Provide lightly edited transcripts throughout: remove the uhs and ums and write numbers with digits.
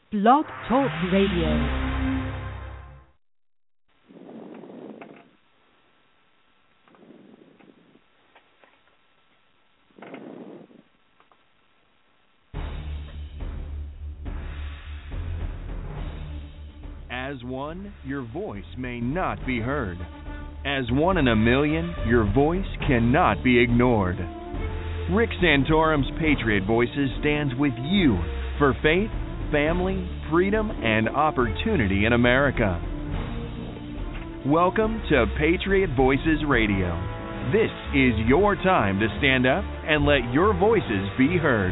Blog Talk Radio. As one, your voice may not be heard. As one in a million, your voice cannot be ignored. Rick Santorum's Patriot Voices stands with you for faith, family, freedom, and opportunity in America. Welcome to Patriot Voices Radio. This is your time to stand up and let your voices be heard.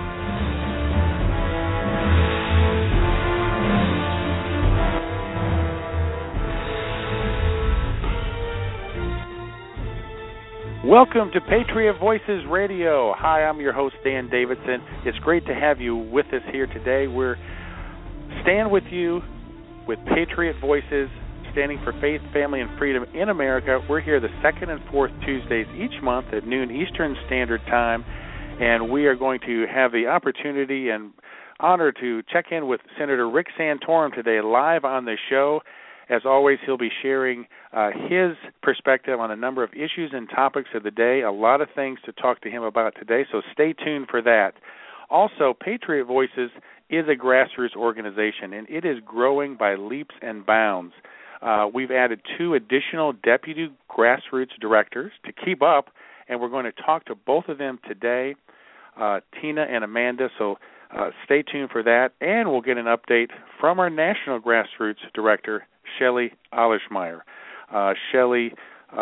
Welcome to Patriot Voices Radio. Hi, I'm your host, Dan Davidson. It's great to have you with us here today. We're stand with you with Patriot Voices, standing for faith, family, and freedom in America. We're here the second and fourth Tuesdays each month at noon Eastern Standard Time, and we are going to have the opportunity and honor to check in with Senator Rick Santorum today live on the show. As always, he'll be sharing his perspective on a number of issues and topics of the day, a lot of things to talk to him about today, so stay tuned for that. Also, Patriot Voices is a grassroots organization, and it is growing by leaps and bounds. We've added 2 additional deputy grassroots directors to keep up, and we're going to talk to both of them today, Tina and Amanda, so stay tuned for that. And we'll get an update from our national grassroots director, Shelley Olishmeyer. Shelley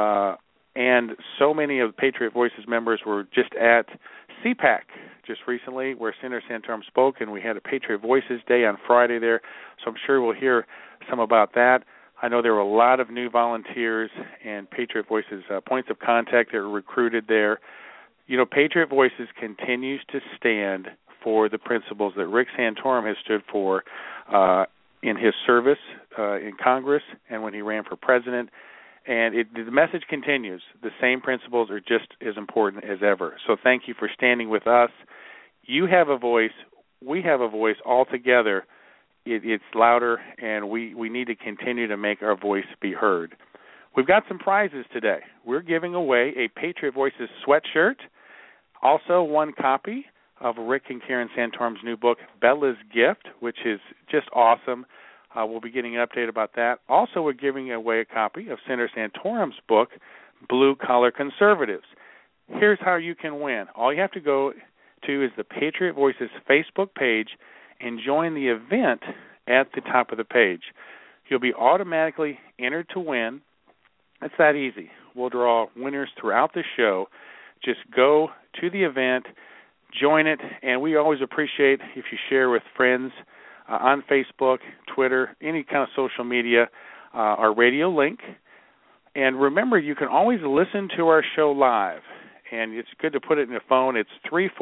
and so many of the Patriot Voices members were just at CPAC just recently, where Senator Santorum spoke, and we had a Patriot Voices Day on Friday there, so I'm sure we'll hear some about that. I know there were a lot of new volunteers and Patriot Voices points of contact that were recruited there. You know, Patriot Voices continues to stand for the principles that Rick Santorum has stood for in his service in Congress and when he ran for president. And the message continues. The same principles are just as important as ever. So thank you for standing with us. You have a voice. We have a voice. All together, it's louder, and we need to continue to make our voice be heard. We've got some prizes today. We're giving away a Patriot Voices sweatshirt, also 1 copy of Rick and Karen Santorum's new book, Bella's Gift, which is just awesome. We'll be getting an update about that. Also, we're giving away a copy of Senator Santorum's book, Blue Collar Conservatives. Here's how you can win. All you have to go to is the Patriot Voices Facebook page and join the event at the top of the page. You'll be automatically entered to win. It's that easy. We'll draw winners throughout the show. Just go to the event, join it, and we always appreciate if you share with friends on Facebook, Twitter, any kind of social media, our radio link. And remember, you can always listen to our show live, and it's good to put it in your phone. It's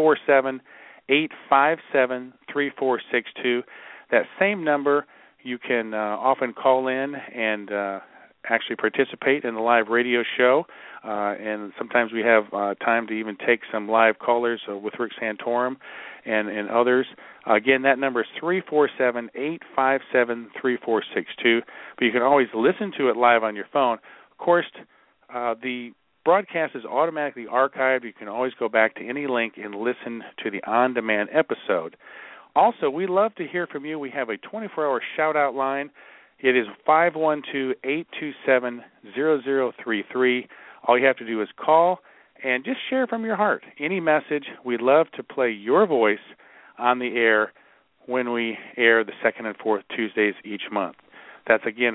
347-857-3462. That same number, you can often call in and actually participate in the live radio show, and sometimes we have time to even take some live callers with Rick Santorum and others. Again, that number is 347-857-3462, but you can always listen to it live on your phone. Of course, the broadcast is automatically archived. You can always go back to any link and listen to the on-demand episode. Also, we love to hear from you. We have a 24-hour shout-out line. It is 512-827-0033. All you have to do is call and just share from your heart any message. We'd love to play your voice on the air when we air the second and fourth Tuesdays each month. That's, again,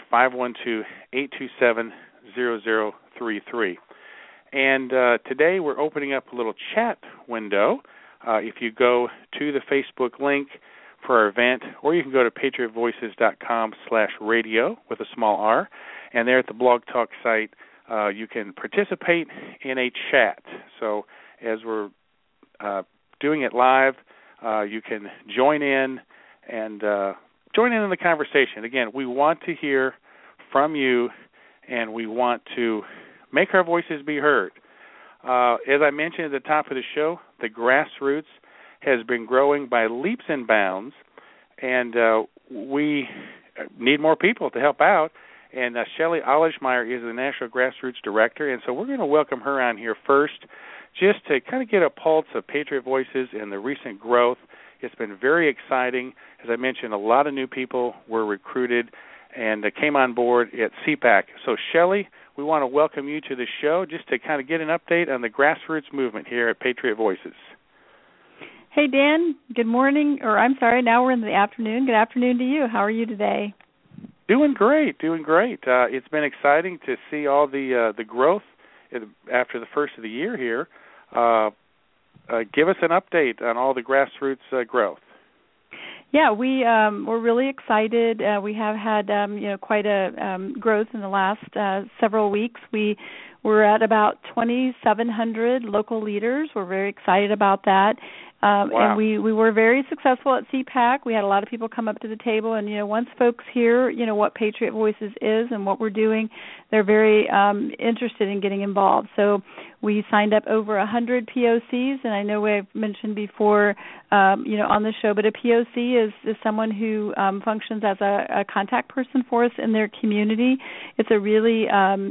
512-827-0033. And today we're opening up a little chat window. If you go to the Facebook link for our event, or you can go to patriotvoices.com/radio with a small r, and there at the Blog Talk site, you can participate in a chat. So as we're doing it live, you can join in and join in the conversation. Again, we want to hear from you, and we want to make our voices be heard. As I mentioned at the top of the show, the grassroots has been growing by leaps and bounds, and we need more people to help out. And Shelley Olishmeyer is the National Grassroots Director, and so we're going to welcome her on here first just to kind of get a pulse of Patriot Voices and the recent growth. It's been very exciting. As I mentioned, a lot of new people were recruited and came on board at CPAC. So, Shelley, we want to welcome you to the show just to kind of get an update on the grassroots movement here at Patriot Voices. Hey, Dan. Good morning, now we're in the afternoon. Good afternoon to you. How are you today? Doing great. It's been exciting to see all the growth after the first of the year here. Give us an update on all the grassroots growth. Yeah, we're really excited. We have had quite a growth in the last several weeks. We're at about 2,700 local leaders. We're very excited about that. Wow. And we were very successful at CPAC. We had a lot of people come up to the table, and once folks hear what Patriot Voices is and what we're doing, they're very interested in getting involved. So we signed up over 100 POCs, and I know we've mentioned before, on the show, but a POC is someone who functions as a contact person for us in their community. It's a really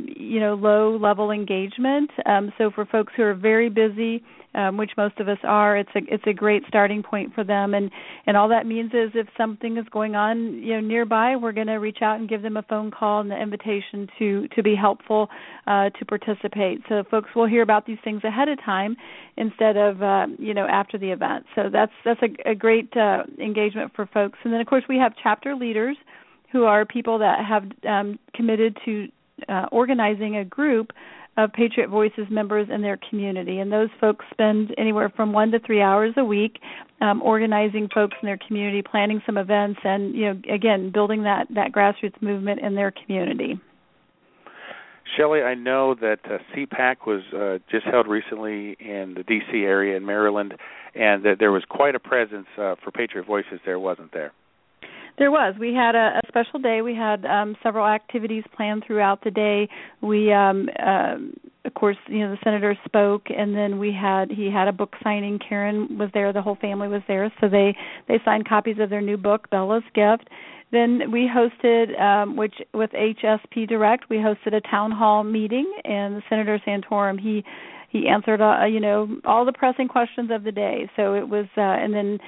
low-level engagement. So for folks who are very busy, which most of us are, it's a great starting point for them. And all that means is if something is going on nearby, we're going to reach out and give them a phone call and the invitation to be helpful to participate. So folks will hear about these things ahead of time instead of after the event. So that's a great engagement for folks. And then of course we have chapter leaders who are people that have committed to organizing a group of Patriot Voices members in their community. And those folks spend anywhere from 1 to 3 hours a week organizing folks in their community, planning some events, and, again, building that grassroots movement in their community. Shelley, I know that CPAC was just held recently in the D.C. area in Maryland, and that there was quite a presence for Patriot Voices there, wasn't there? There was. We had a special day. We had several activities planned throughout the day. We, of course, the senator spoke, and then he had a book signing. Karen was there. The whole family was there. So they signed copies of their new book, Bella's Gift. Then we hosted, with HSP Direct, we hosted a town hall meeting, and Senator Santorum, he answered, all the pressing questions of the day. So it was, and then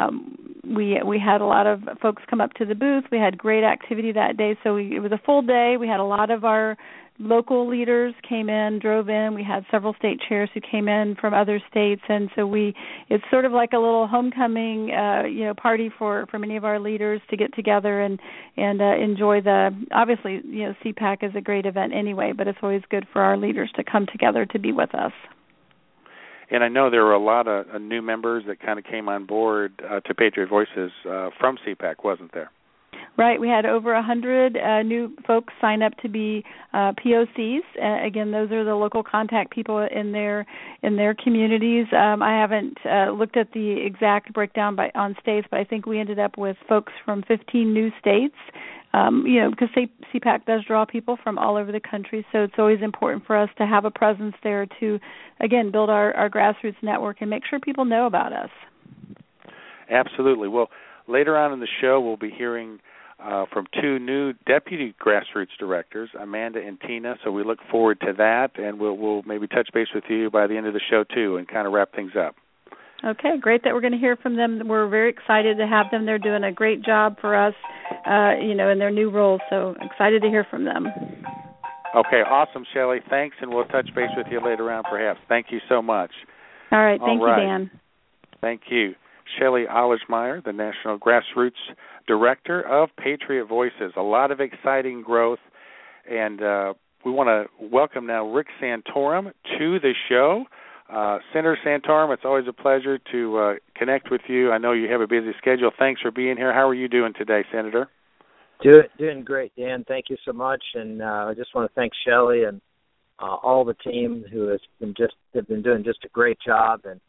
we had a lot of folks come up to the booth. We had great activity that day. So it was a full day. We had a lot of our local leaders drove in. We had several state chairs who came in from other states, and so it's sort of like a little homecoming, party for many of our leaders to get together and enjoy obviously, CPAC is a great event anyway, but it's always good for our leaders to come together to be with us. And I know there were a lot of new members that kind of came on board to Patriot Voices from CPAC, wasn't there? Right. We had over 100 new folks sign up to be POCs. Again, those are the local contact people in their communities. I haven't looked at the exact breakdown on states, but I think we ended up with folks from 15 new states. Because CPAC does draw people from all over the country, so it's always important for us to have a presence there to, again, build our grassroots network and make sure people know about us. Absolutely. Well, later on in the show, we'll be hearing from two new deputy grassroots directors, Amanda and Tina, so we look forward to that, and we'll maybe touch base with you by the end of the show, too, and kind of wrap things up. Okay, great that we're going to hear from them. We're very excited to have them. They're doing a great job for us, in their new roles, so excited to hear from them. Okay, awesome, Shelley. Thanks, and we'll touch base with you later on, perhaps. Thank you so much. All right, thank you, Dan. Thank you. Shelley Olishmeyer, the National Grassroots Director of Patriot Voices. A lot of exciting growth, and we want to welcome now Rick Santorum to the show. Senator Santorum, it's always a pleasure to connect with you. I know you have a busy schedule. Thanks for being here. How are you doing today, Senator? Doing great, Dan. Thank you so much. And I just want to thank Shelley and all the team who have been doing just a great job and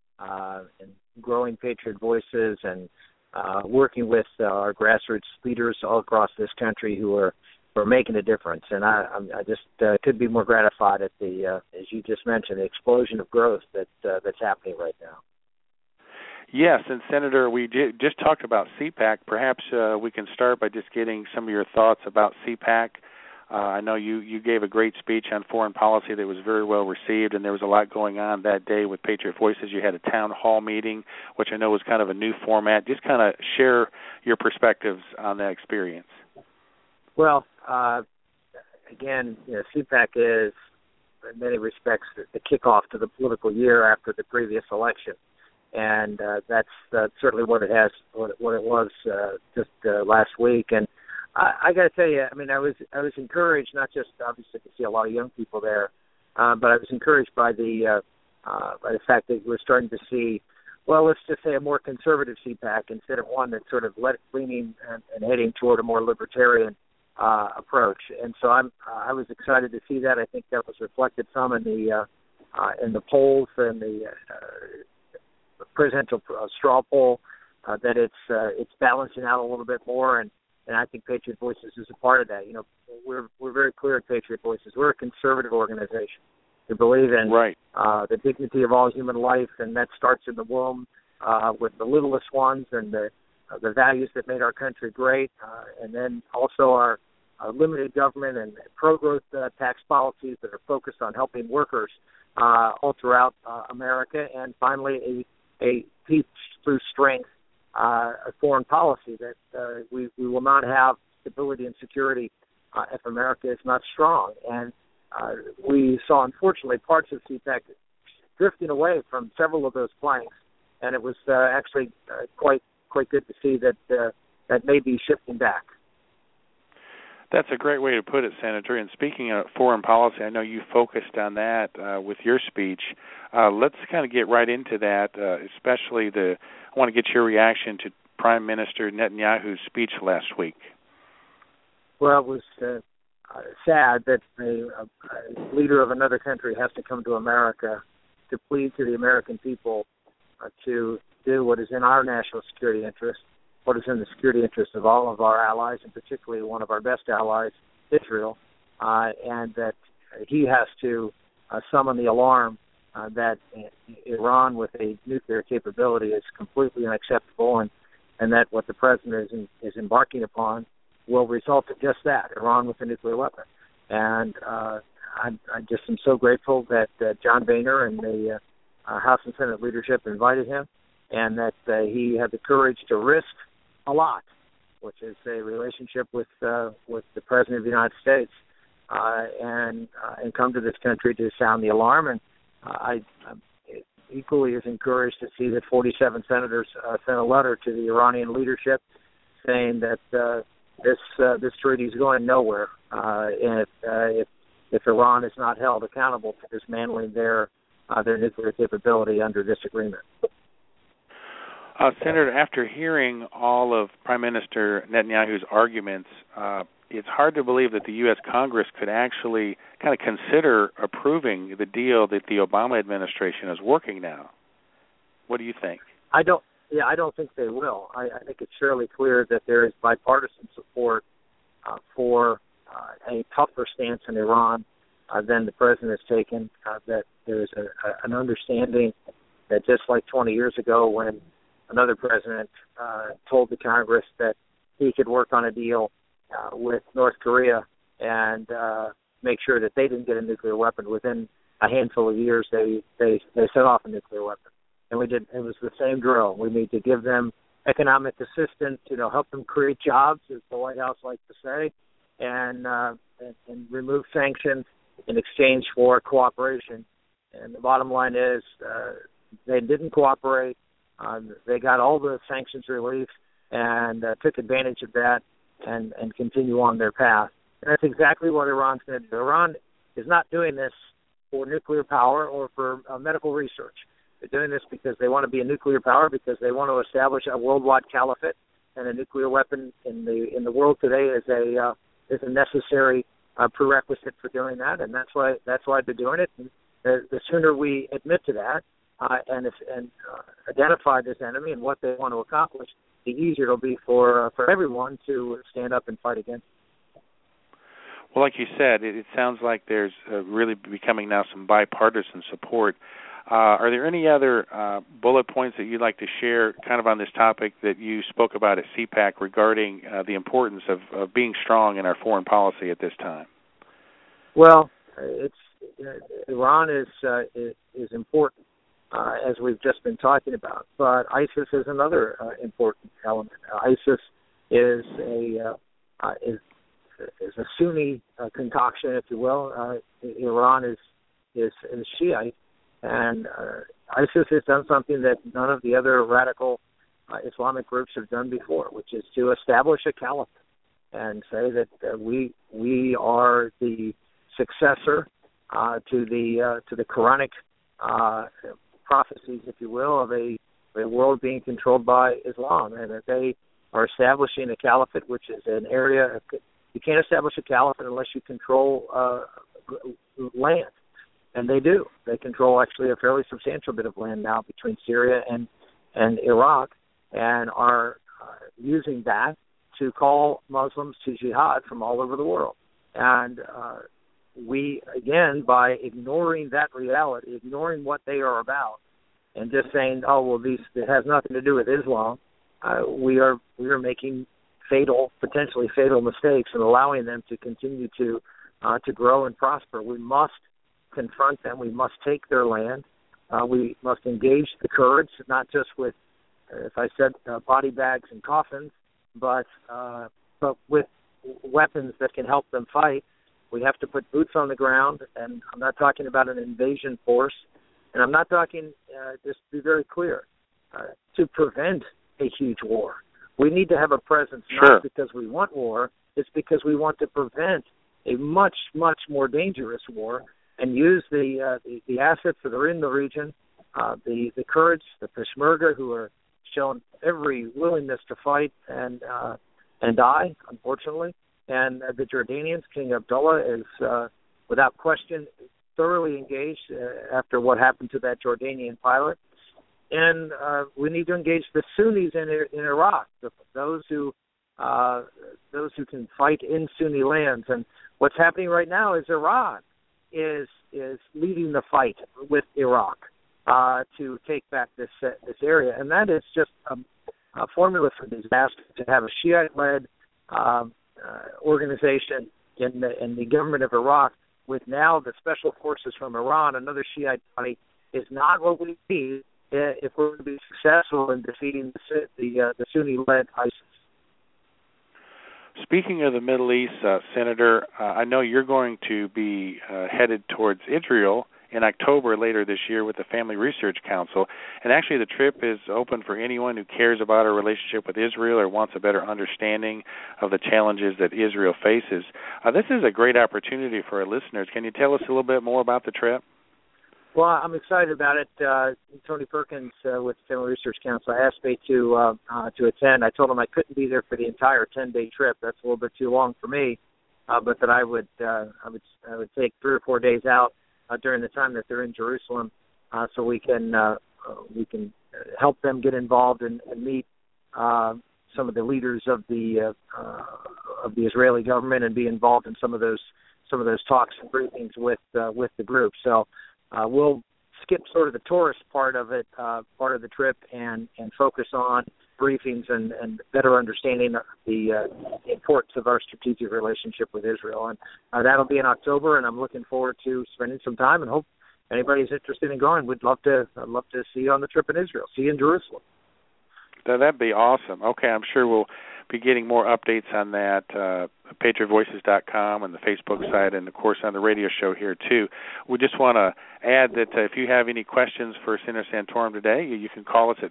growing Patriot Voices and working with our grassroots leaders all across this country who are making a difference. And I just could be more gratified at the, as you just mentioned, the explosion of growth that's happening right now. Yes, and Senator, we just talked about CPAC. Perhaps we can start by just getting some of your thoughts about CPAC. I know you gave a great speech on foreign policy that was very well received, and there was a lot going on that day with Patriot Voices. You had a town hall meeting, which I know was kind of a new format. Just kind of share your perspectives on that experience. Well, again, CPAC is, in many respects, the kickoff to the political year after the previous election. And that's certainly what it was just last week. And I got to tell you, I mean, I was encouraged, not just obviously to see a lot of young people there, but I was encouraged by the fact that we're starting to see, well, let's just say a more conservative CPAC instead of one that's sort of leaning and heading toward a more libertarian approach. And so I was excited to see that. I think that was reflected some in the polls and the presidential straw poll, that it's balancing out a little bit more, and I think Patriot Voices is a part of that. We're very clear at Patriot Voices. We're a conservative organization. We believe in the dignity of all human life, and that starts in the womb with the littlest ones and the values that made our country great, and then also our limited government and pro-growth tax policies that are focused on helping workers all throughout America, and finally a peace through strength, a foreign policy that we will not have stability and security if America is not strong. And we saw, unfortunately, parts of CPAC drifting away from several of those planks, and it was actually quite good to see that may be shifting back. That's a great way to put it, Senator. And speaking of foreign policy, I know you focused on that with your speech. Let's kind of get right into that, especially I want to get your reaction to Prime Minister Netanyahu's speech last week. Well, it was sad that a leader of another country has to come to America to plead to the American people to do what is in our national security interest, what is in the security interest of all of our allies, and particularly one of our best allies, Israel, and that he has to summon the alarm that Iran with a nuclear capability is completely unacceptable, and that what the president is embarking upon will result in just that, Iran with a nuclear weapon. And I just am so grateful that John Boehner and the House and Senate leadership invited him, and that he had the courage to risk a lot, which is a relationship with the President of the United States, and come to this country to sound the alarm. And I'm equally as encouraged to see that 47 senators sent a letter to the Iranian leadership saying that this treaty is going nowhere, and if Iran is not held accountable for dismantling their nuclear capability under this agreement. Senator, after hearing all of Prime Minister Netanyahu's arguments, it's hard to believe that the U.S. Congress could actually kind of consider approving the deal that the Obama administration is working now. What do you think? I don't think they will. I think it's fairly clear that there is bipartisan support for a tougher stance in Iran than the president has taken, that there is an understanding that just like 20 years ago when another president told the Congress that he could work on a deal with North Korea and make sure that they didn't get a nuclear weapon. Within a handful of years, they set off a nuclear weapon. And we did. It was the same drill. We need to give them economic assistance, help them create jobs, as the White House likes to say, and remove sanctions in exchange for cooperation. And the bottom line is they didn't cooperate. They got all the sanctions relief and took advantage of that and continue on their path. And that's exactly what Iran's going to do. Iran is not doing this for nuclear power or for medical research. They're doing this because they want to be a nuclear power, because they want to establish a worldwide caliphate, and a nuclear weapon in the world today is a necessary prerequisite for doing that, and that's why they're doing it. And the sooner we admit to that and identify this enemy and what they want to accomplish, the easier it'll be for everyone to stand up and fight against it. Well, like you said, it sounds like there's really becoming now some bipartisan support. Are there any other bullet points that you'd like to share kind of on this topic that you spoke about at CPAC regarding the importance of being strong in our foreign policy at this time? Well, Iran is important, as we've just been talking about, but ISIS is another important element. ISIS is a Sunni concoction, if you will. Iran is Shiite. And ISIS has done something that none of the other radical Islamic groups have done before, which is to establish a caliphate and say that we are the successor to the Quranic prophecies, if you will, of a world being controlled by Islam, and that they are establishing a caliphate, which is an area. You can't establish a caliphate unless you control land. And they do. They control actually a fairly substantial bit of land now between Syria and Iraq, and are using that to call Muslims to jihad from all over the world. And we, again, by ignoring that reality, ignoring what they are about, and just saying, oh, well, it has nothing to do with Islam, we are making potentially fatal mistakes and allowing them to continue to grow and prosper. We must confront them. We must take their land. We must engage the Kurds, not just with, as I said, body bags and coffins, but with weapons that can help them fight. We have to put boots on the ground, and I'm not talking about an invasion force, and I'm not talking, just to be very clear, to prevent a huge war. We need to have a presence, not because we want war, it's because we want to prevent a much, much more dangerous war, and use the assets that are in the region, the Kurds, the Peshmerga, who are shown every willingness to fight and die, unfortunately, and the Jordanians. King Abdullah is, without question, thoroughly engaged after what happened to that Jordanian pilot. And we need to engage the Sunnis in Iraq, those who can fight in Sunni lands. And what's happening right now is Iran is leading the fight with Iraq to take back this area, and that is just a formula for disaster. To have a Shiite-led organization in the government of Iraq, with now the special forces from Iran, another Shiite party, is not what we need if we're going to be successful in defeating the Sunni-led ISIS. Speaking of the Middle East, Senator, I know you're going to be headed towards Israel in October later this year with the Family Research Council. And actually the trip is open for anyone who cares about our relationship with Israel or wants a better understanding of the challenges that Israel faces. This is a great opportunity for our listeners. Can you tell us a little bit more about the trip? Well, I'm excited about it. Tony Perkins with the Family Research Council asked me to attend. I told him I couldn't be there for the entire 10-day trip. That's a little bit too long for me, but that I would take 3 or 4 days out during the time that they're in Jerusalem, so we can help them get involved and meet some of the leaders of the Israeli government and be involved in some of those talks and briefings with the group. So. We'll skip sort of the tourist part of it, part of the trip, and focus on briefings and better understanding the importance of our strategic relationship with Israel. And that'll be in October, and I'm looking forward to spending some time, and hope anybody's interested in going. I'd love to see you on the trip in Israel, see you in Jerusalem. That'd be awesome. Okay, I'm sure we'll be getting more updates on that, PatriotVoices.com and the Facebook site, and, of course, on the radio show here, too. We just want to add that if you have any questions for Senator Santorum today, you can call us at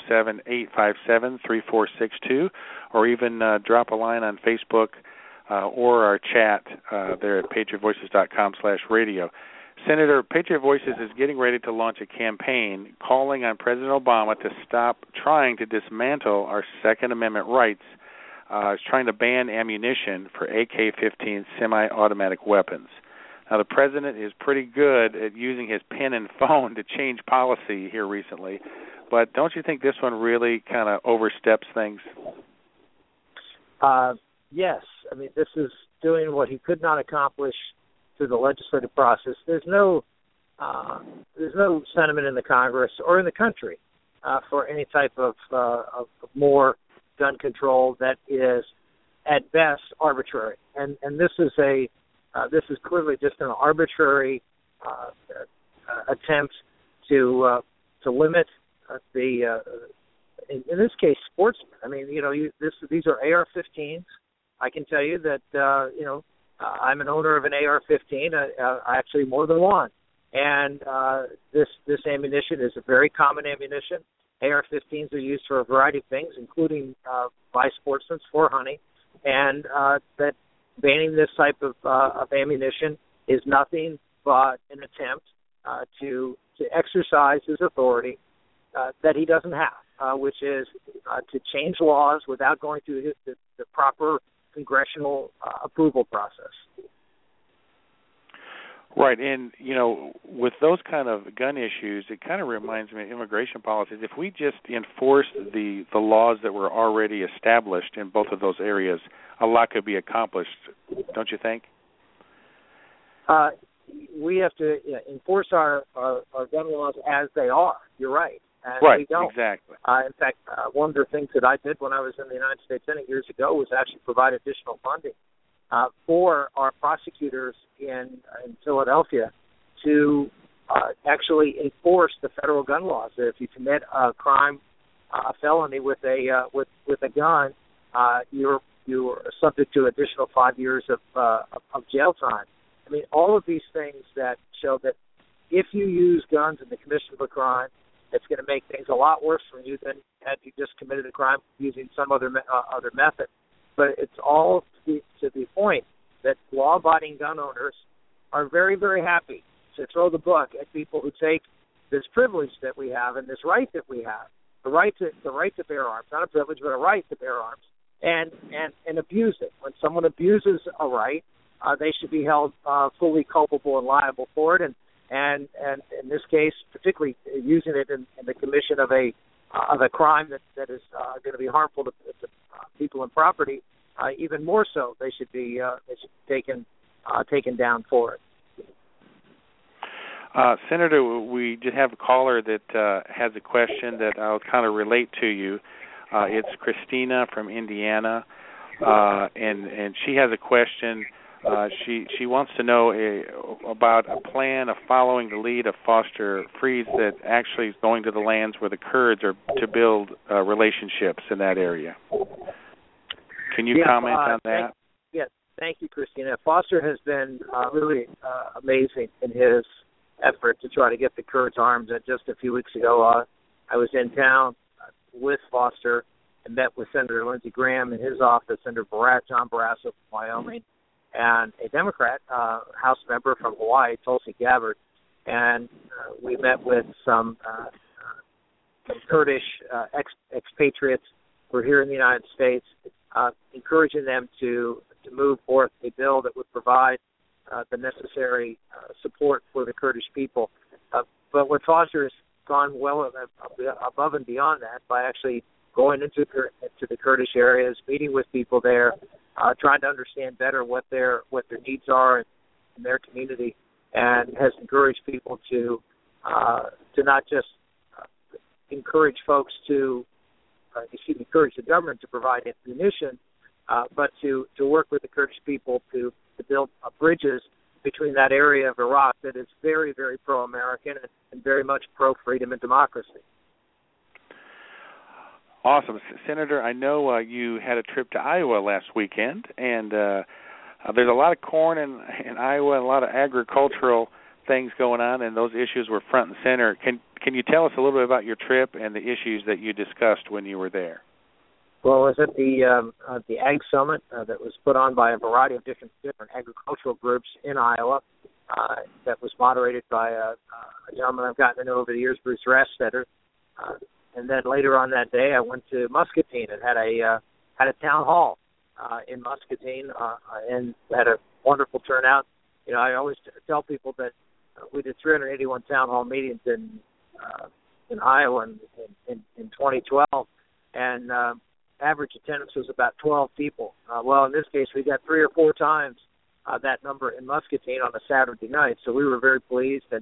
347-857-3462, or even drop a line on Facebook or our chat there at PatriotVoices.com/radio. Senator, Patriot Voices is getting ready to launch a campaign calling on President Obama to stop trying to dismantle our Second Amendment rights. It's trying to ban ammunition for AK-15 semi-automatic weapons. Now, the president is pretty good at using his pen and phone to change policy here recently, but don't you think this one really kind of oversteps things? Yes. I mean, this is doing what he could not accomplish through the legislative process. There's no sentiment in the Congress or in the country for any type of more gun control that is at best arbitrary. And this is clearly just an arbitrary attempt to limit in this case, sportsmen. I mean, these are AR-15s. I can tell you that, I'm an owner of an AR-15, actually more than one. And this ammunition is a very common ammunition. AR-15s are used for a variety of things, including by sportsmen for hunting. And that banning this type of ammunition is nothing but an attempt to exercise his authority that he doesn't have, which is to change laws without going through the proper congressional approval process. Right, and, with those kind of gun issues, it kind of reminds me of immigration policies. If we just enforced the laws that were already established in both of those areas, a lot could be accomplished, don't you think? We have to enforce our gun laws as they are. You're right. And right, we don't. Exactly. In fact, one of the things that I did when I was in the United States Senate years ago was actually provide additional funding for our prosecutors in Philadelphia to actually enforce the federal gun laws. If you commit a crime, a felony with a gun, you're subject to additional 5 years of jail time. I mean, all of these things that show that if you use guns in the commission of a crime, it's going to make things a lot worse for you than had you just committed a crime using some other method. But it's all to the point that law-abiding gun owners are very, very happy to throw the book at people who take this privilege that we have and this right that we have, the right to bear arms, not a privilege but a right to bear arms, and abuse it. When someone abuses a right, they should be held fully culpable and liable for it. And in this case, particularly using it in the commission of a crime that is going to be harmful to people and property, even more so, they should be taken down for it. Senator, we just have a caller that has a question that I'll kind of relate to you. It's Christina from Indiana, and she has a question. She wants to know about a plan of following the lead of Foster Friess that actually is going to the lands where the Kurds are to build relationships in that area. Can you comment on that? Thank you, Christina. Foster has been really amazing in his effort to try to get the Kurds arms. Just a few weeks ago, I was in town with Foster and met with Senator Lindsey Graham in his office, Senator John Barrasso from Wyoming, and a Democrat House member from Hawaii, Tulsi Gabbard, and we met with some Kurdish expatriates who are here in the United States, encouraging them to move forth a bill that would provide the necessary support for the Kurdish people. But what Foster has gone well above and beyond that by actually going into the Kurdish areas, meeting with people there, trying to understand better what their needs are in their community, and has encouraged people to not just encourage folks encourage the government to provide ammunition, but to work with the Kurdish people to build bridges between that area of Iraq that is very, very pro-American and very much pro-freedom and democracy. Awesome. Senator, I know you had a trip to Iowa last weekend, and there's a lot of corn in Iowa and a lot of agricultural things going on, and those issues were front and center. Can you tell us a little bit about your trip and the issues that you discussed when you were there? Well, I was at the Ag Summit that was put on by a variety of different agricultural groups in Iowa that was moderated by a gentleman I've gotten to know over the years, Bruce Rastetter. And then later on that day, I went to Muscatine and had a town hall in Muscatine and had a wonderful turnout. You know, I always tell people that we did 381 town hall meetings in Iowa in 2012, and average attendance was about 12 people. Well, in this case, we got 3 or 4 times that number in Muscatine on a Saturday night, so we were very pleased and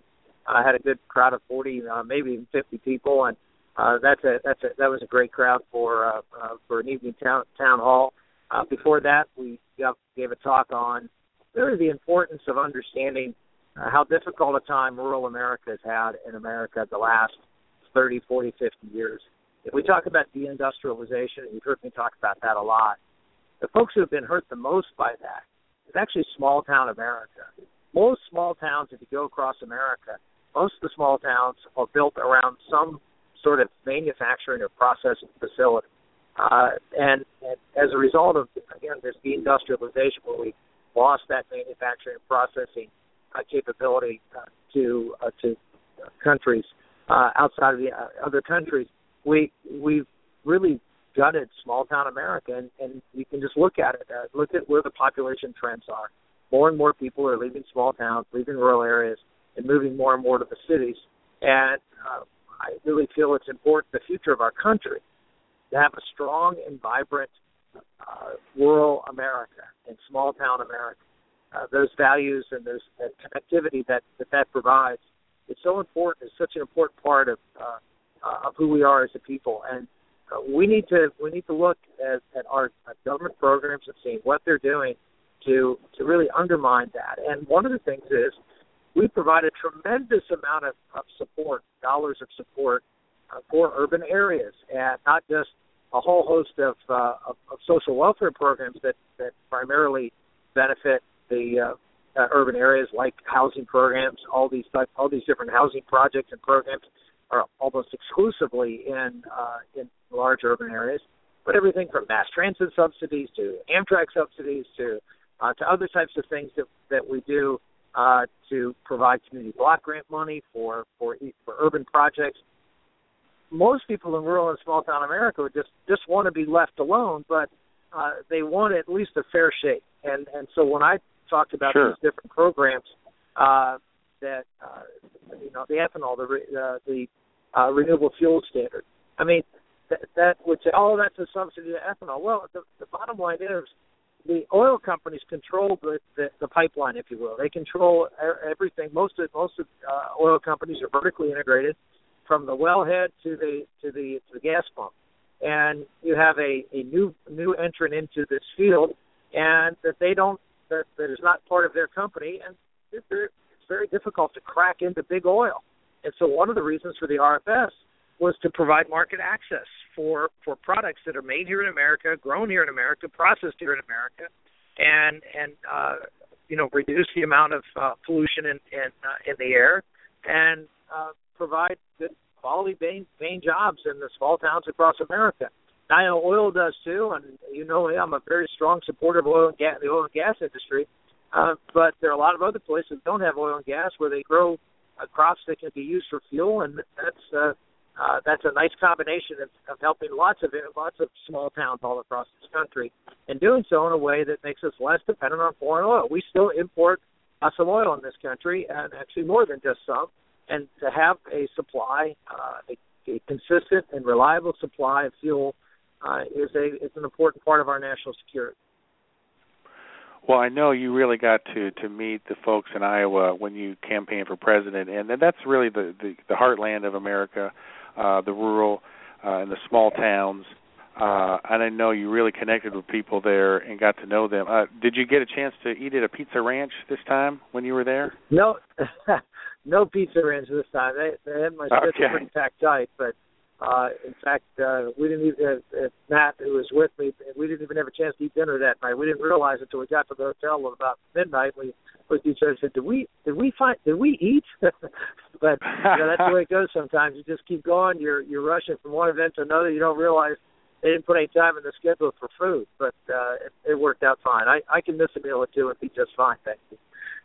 had a good crowd of 40, maybe even 50 people, and that was a great crowd for an evening town hall. Before that, we gave a talk on really the importance of understanding how difficult a time rural America has had in America the last 30, 40, 50 years. If we talk about deindustrialization, and you've heard me talk about that a lot, the folks who have been hurt the most by that is actually small-town America. Most small towns, if you go across America, most of the small towns are built around some sort of manufacturing or processing facility. And as a result of, again, this deindustrialization where we lost that manufacturing and processing capability to countries outside of the other countries, we've really gutted small-town America, and you can just look at it. Look at where the population trends are. More and more people are leaving small towns, leaving rural areas, and moving more and more to the cities. And I really feel it's important, the future of our country, to have a strong and vibrant rural America and small-town America. Those values and that connectivity that provides, it's so important. It's such an important part of who we are as a people. And we need to look at our government programs and seeing what they're doing to really undermine that. And one of the things is we provide a tremendous amount of support, dollars of support for urban areas, and not just a whole host of social welfare programs that primarily benefit the urban areas, like housing programs. All these different housing projects and programs are almost exclusively in large urban areas. But everything from mass transit subsidies to Amtrak subsidies to other types of things that we do to provide community block grant money for urban projects. Most people in rural and small town America would just want to be left alone, but they want at least a fair shake. And so when I talked about Sure. these different programs, the ethanol, the renewable fuel standard. I mean, that would say, oh, that's a subsidy to ethanol. Well, the bottom line is the oil companies control the pipeline, if you will. They control everything. Most of oil companies are vertically integrated, from the wellhead to the gas pump. And you have a new entrant into this field, and that is not part of their company, and it's very difficult to crack into big oil. And so one of the reasons for the RFS was to provide market access for products that are made here in America, grown here in America, processed here in America, and reduce the amount of pollution in the air, and provide good quality paying jobs in the small towns across America. Now, I know oil does too, and I'm a very strong supporter of the oil and gas industry. But there are a lot of other places that don't have oil and gas where they grow crops that can be used for fuel, and that's a nice combination of helping lots of small towns all across this country, and doing so in a way that makes us less dependent on foreign oil. We still import some oil in this country, and actually more than just some. And to have a supply, a consistent and reliable supply of fuel, is an important part of our national security. Well, I know you really got to meet the folks in Iowa when you campaigned for president, and that's really the heartland of America, the rural and the small towns. And I know you really connected with people there and got to know them. Did you get a chance to eat at a Pizza Ranch this time when you were there? No, no Pizza Ranch this time. They had my schedule pretty packed tight, but in fact, we didn't even, Matt, who was with me, we didn't even have a chance to eat dinner that night. We didn't realize until we got to the hotel at about midnight. We looked at each other and said, did we eat? But that's the way it goes sometimes. You just keep going. You're rushing from one event to another. You don't realize they didn't put any time in the schedule for food, but it worked out fine. I can miss a meal or two and be just fine, thank you.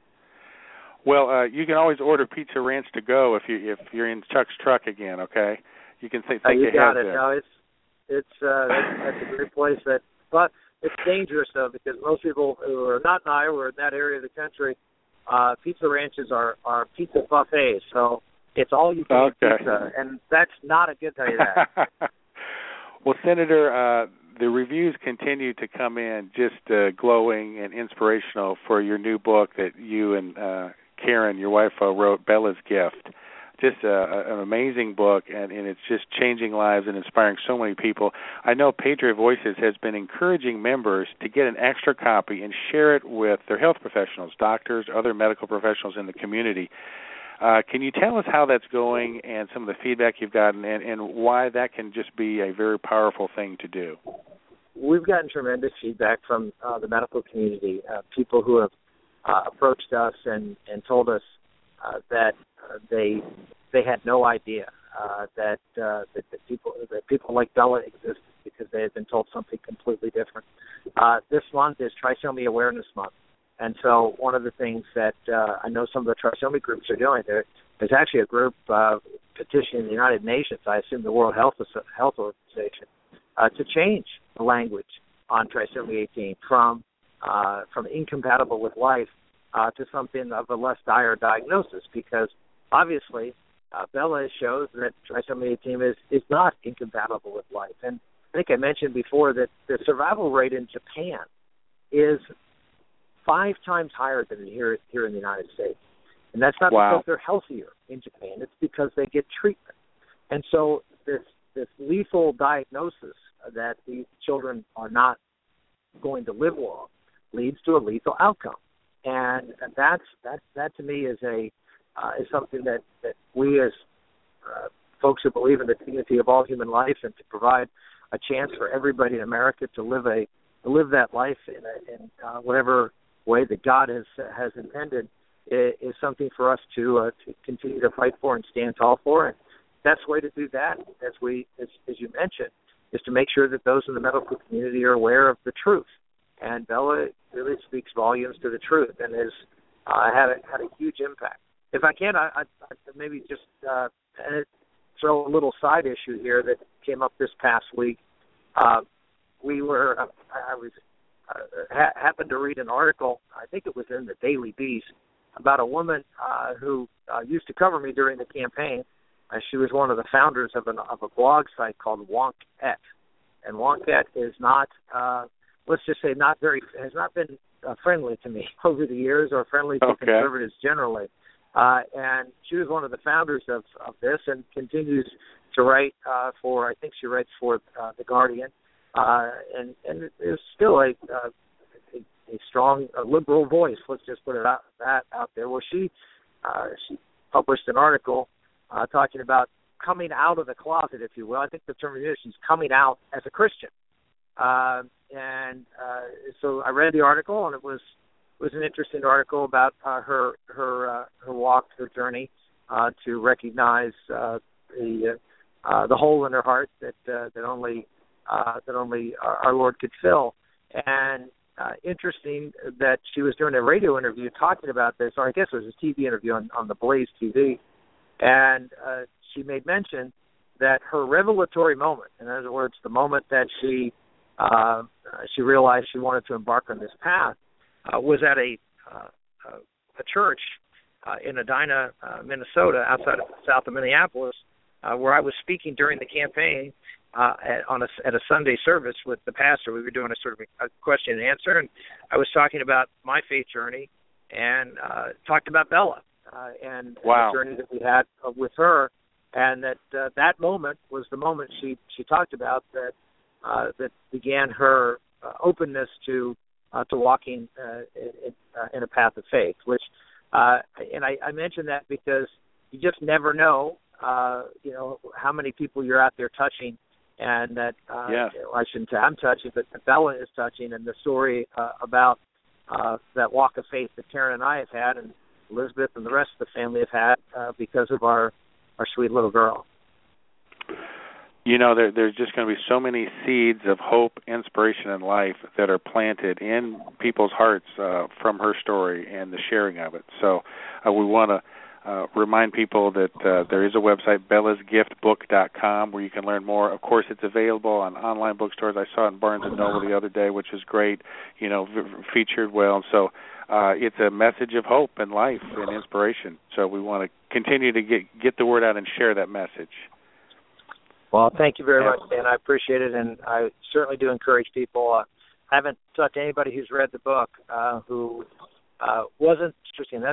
Well, you can always order Pizza Ranch to go if you're in Chuck's truck again. Okay, you can think you got ahead it. there. No, it's that's a great place. But it's dangerous though, because most people who are not in Iowa or in that area of the country, Pizza Ranches are pizza buffets. So it's all you can eat pizza, and that's not a good tell you that. Well, Senator, the reviews continue to come in just glowing and inspirational for your new book that you and Karen, your wife, wrote Bella's Gift. Just an amazing book, and it's just changing lives and inspiring so many people. I know Patriot Voices has been encouraging members to get an extra copy and share it with their health professionals, doctors, other medical professionals in the community. Can you tell us how that's going and some of the feedback you've gotten and why that can just be a very powerful thing to do? We've gotten tremendous feedback from the medical community, people who have approached us and told us that they had no idea that people like Bella exist because they had been told something completely different. This month is Trisomy Awareness Month, and so one of the things that I know some of the trisomy groups are doing, there's actually a group petitioning the United Nations, I assume the World Health Organization, to change the language on trisomy 18 from incompatible with life to something of a less dire diagnosis, because obviously Bella shows that trisomy 18 is not incompatible with life. And I think I mentioned before that the survival rate in Japan is 5 times higher than here in the United States. And that's not because they're healthier in Japan. It's because they get treatment. And so this lethal diagnosis that these children are not going to live long leads to a lethal outcome. And that to me is something that we as folks who believe in the dignity of all human life and to provide a chance for everybody in America to live that life in whatever way that God has intended is something for us to continue to fight for and stand tall for. And the best way to do that, as you mentioned, is to make sure that those in the medical community are aware of the truth. And Bella really speaks volumes to the truth and has had a huge impact. If I can, I maybe just throw a little side issue here that came up this past week. I happened to read an article, I think it was in the Daily Beast, about a woman who used to cover me during the campaign. She was one of the founders of a blog site called Wonkette. And Wonkette is not, let's just say, has not been friendly to me over the years, or friendly to conservatives generally. And she was one of the founders of this and continues to write I think she writes for The Guardian. And is still a strong liberal voice, let's just put it out there. Well, she published an article talking about coming out of the closet, if you will. I think the term is she's coming out as a Christian. So I read the article, and it was an interesting article about her walk, her journey to recognize the hole in her heart that only our Lord could fill. And interesting that she was doing a radio interview talking about this, or I guess it was a TV interview on the Blaze TV, and she made mention that her revelatory moment, in other words, the moment that she realized she wanted to embark on this path, was at a church in Edina, Minnesota, outside of south of Minneapolis, where I was speaking during the campaign at a Sunday service with the pastor. We were doing a sort of a question and answer, and I was talking about my faith journey and talked about Bella and the journey that we had with her, and that moment was the moment she talked about that began her openness to walking in a path of faith. Which and I mention that because you just never know, how many people you're out there touching, and that I shouldn't say I'm touching, but Bella is touching, and the story about that walk of faith that Karen and I have had, and Elizabeth and the rest of the family have had because of our sweet little girl. There's just going to be so many seeds of hope, inspiration, and life that are planted in people's hearts from her story and the sharing of it. So we want to remind people that there is a website, bellasgiftbook.com, where you can learn more. Of course, it's available on online bookstores. I saw it in Barnes & Noble the other day, which is great, featured well. So it's a message of hope and life and inspiration. So we want to continue to get the word out and share that message. Well, thank you very much, Dan. I appreciate it, and I certainly do encourage people. I haven't talked to anybody who's read the book who wasn't interesting. That's